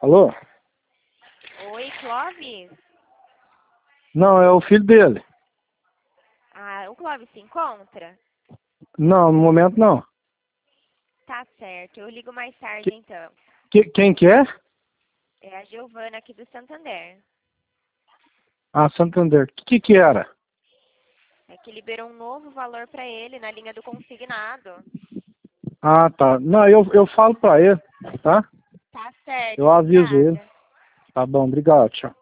Alô? Oi, Clóvis? Não, é o filho dele. Ah, o Clóvis se encontra? Não, no momento não. Tá certo, eu ligo mais tarde então. Quem que é? É a Giovana aqui do Santander. Ah, Santander. O que era? É que liberou um novo valor pra ele na linha do consignado. Ah, tá. Não, eu falo pra ele, tá? Tá certo, Eu aviso ele. obrigada. Tá bom, obrigado, tchau.